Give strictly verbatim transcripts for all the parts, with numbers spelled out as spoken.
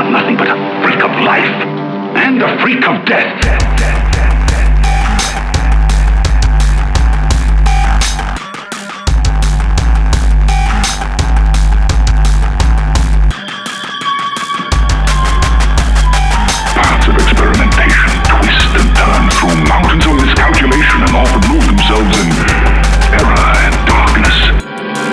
are nothing but a freak of life and a freak of death. Mountains of miscalculation and often move themselves in error and darkness.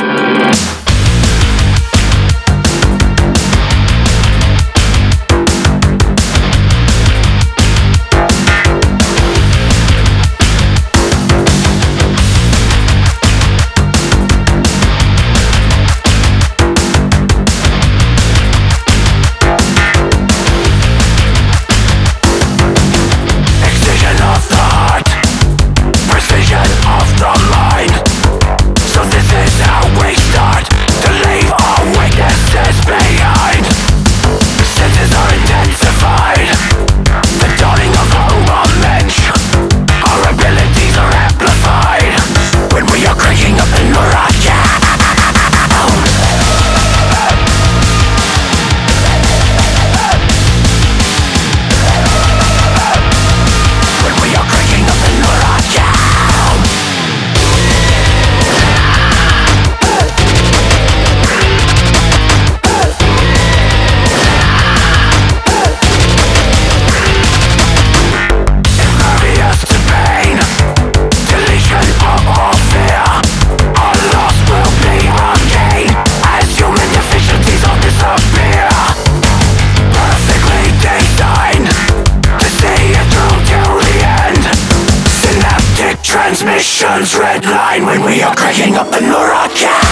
Transmissions red line when we are cracking up the Morocco.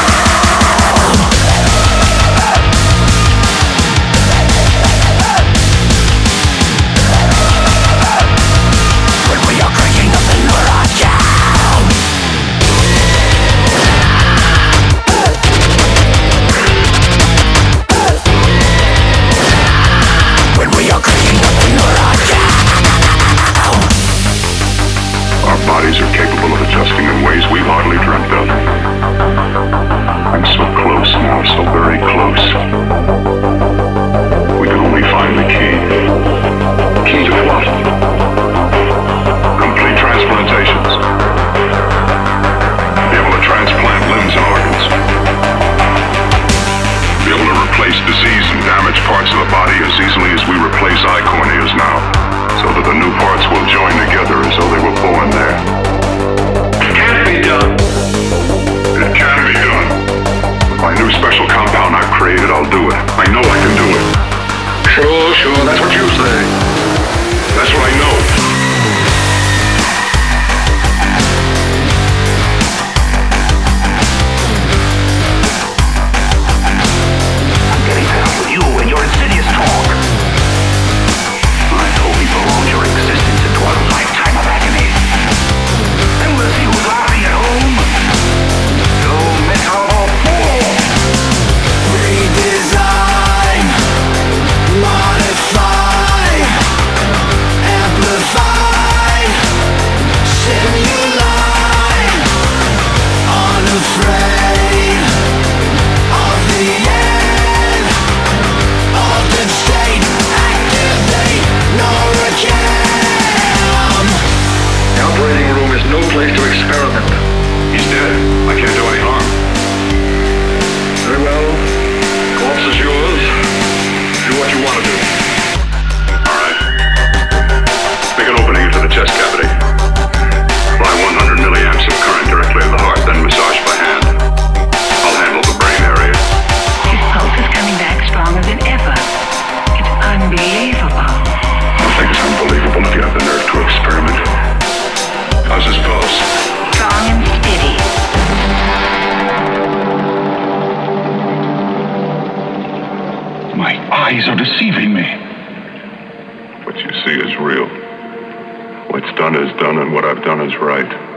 Bodies are capable of adjusting in ways we've hardly dreamt of. I'm so close now, so very close. We can only find the key. Key to what? Complete transplantations. Be able to transplant limbs and organs. Be able to replace diseased and damaged parts of the body as easily as we replace eye corneas now. So that the new parts will join together as though they were born there. It can't be done. It can be done. With my new special compound I've created, I'll do it. I know I can do it. Sure, sure, that's what you say. That's what I know. I'm getting fed up with you and your insidious talk. Prolonge your existence into a lifetime of agony. Then we'll see who's laughing at home. You miserable fool! Redesign, modify, amplify, simulate, unafraid of the end, altered state, activate, no. The operating room is no place to experiment. He's dead. I can't do any harm. Very well. Corpse is yours. Do what you want to do. All right. Make an opening into the chest cavity. Apply one hundred milliamps of current directly to the heart, then massage by hand. I'll handle the brain area. His pulse is coming back stronger than ever. It's unbelievable. I think it's unbelievable if you have the nerve to experiment. How's his pulse? Strong and steady. My eyes are deceiving me. What you see is real. What's done is done, and what I've done is right.